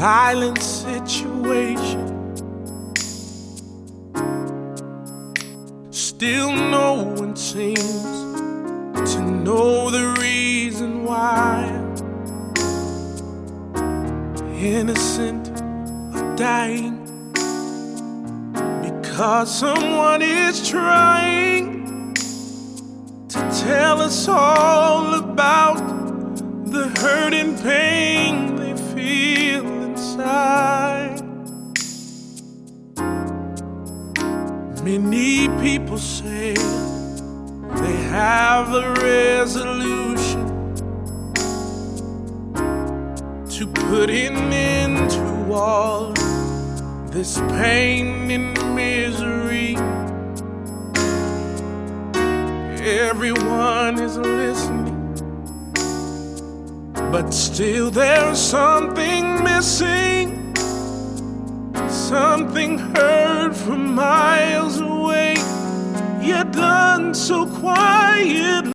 violent situation. Still no one seems to know the reason why. Innocent are dying because someone is trying to tell us all about the hurt and pain they feel inside. Many people say they have a resolution to put an end to all this pain and misery. Everyone is listening, but still there's something missing, something heard from miles away, yet done so quietly.